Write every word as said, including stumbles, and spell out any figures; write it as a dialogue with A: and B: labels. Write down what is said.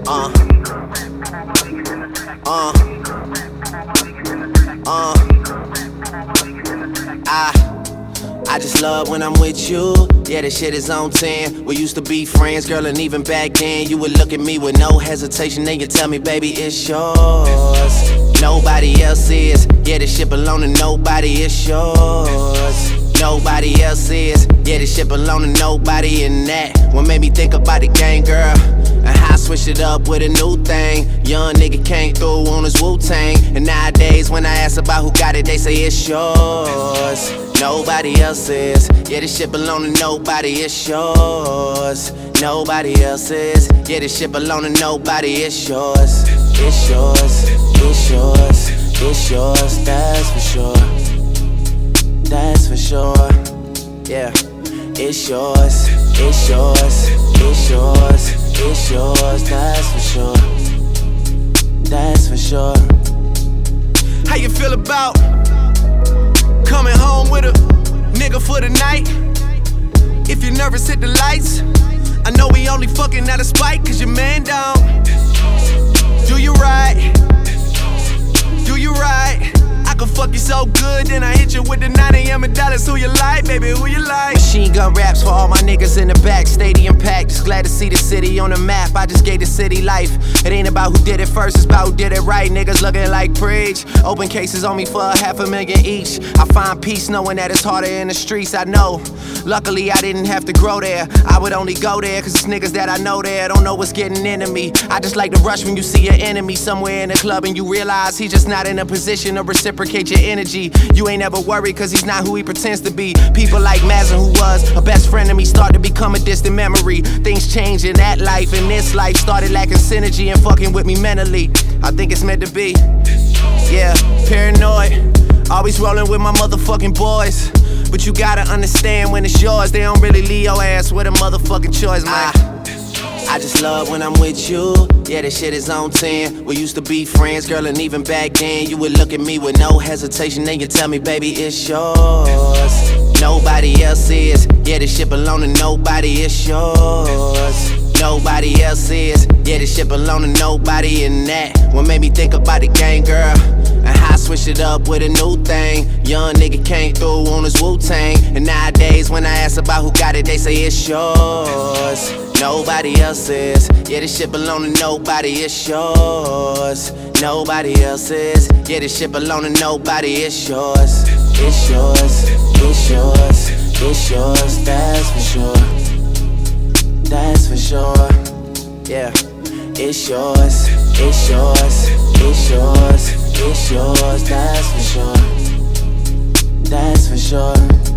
A: Uh. Uh. Uh. I. I just love when I'm with you. Yeah, this shit is on ten. We used to be friends, girl, and even back then you would look at me with no hesitation. Then you tell me, baby, it's yours. Nobody else is. Yeah, this shit belong to nobody, it's yours. Nobody else is. Yeah, this shit belong to nobody, and that what made me think about the game, girl. And how I switched it up with a new thing. Young nigga came through on his Wu-Tang. And nowadays when I ask about who got it, they say it's yours. Nobody else is. Yeah, this shit belong to nobody, it's yours. Nobody else is. Yeah, this shit belong to nobody, it's yours. It's yours, it's yours, it's yours, that's for sure. That's for sure. Yeah, it's yours, it's yours, it's yours, it's yours, that's for sure. That's for sure. How you feel about coming home with a nigga for the night? If you're nervous, hit the lights. I know we only fucking out of spite, cause your man down. Do you right? Do you right? I can fuck you so good, then I hit you with the nine A M and dollars. Who you like, baby, who you like? Machine gun raps for all my niggas in the back. Stadium packed, just glad to see the city on the map. I just gave the city life. It ain't about who did it first, it's about who did it right. Niggas looking like preach. Open cases on me for a half a million each. I find peace knowing that it's harder in the streets, I know. Luckily I didn't have to grow there. I would only go there cause it's niggas that I know there don't know what's getting into me. I just like to rush when you see your enemy somewhere in the club and you realize he's just not in a position to reciprocate your energy. You ain't ever worried cause he's not who he pretends to be. People like Mazin, who was a best friend of me, start to become a distant memory. Things change in that life, and this life started lacking synergy and fucking with me mentally. I think it's meant to be. Yeah, paranoid, always rolling with my motherfucking boys. But you gotta understand when it's yours, they don't really leave your ass with a motherfucking choice, man. I, I just love when I'm with you. Yeah, this shit is on ten. We used to be friends, girl, and even back then you would look at me with no hesitation. Then you tell me, baby, it's yours. Nobody else is. Yeah, this shit belong to nobody, it's yours. Nobody else is. Yeah, this shit belong to nobody, and that what made me think about the game, girl. And how I switched it up with a new thing. Young nigga came through on his Wu-Tang. And nowadays when I ask about who got it, they say it's yours. Nobody else is. Yeah, this shit belong to nobody, it's yours. Nobody else is. Yeah, this shit belong to nobody, it's yours. It's yours, it's yours, it's yours, that's for sure. That's for sure. Yeah, it's yours, it's yours, it's yours, it's yours, that's for sure. That's for sure.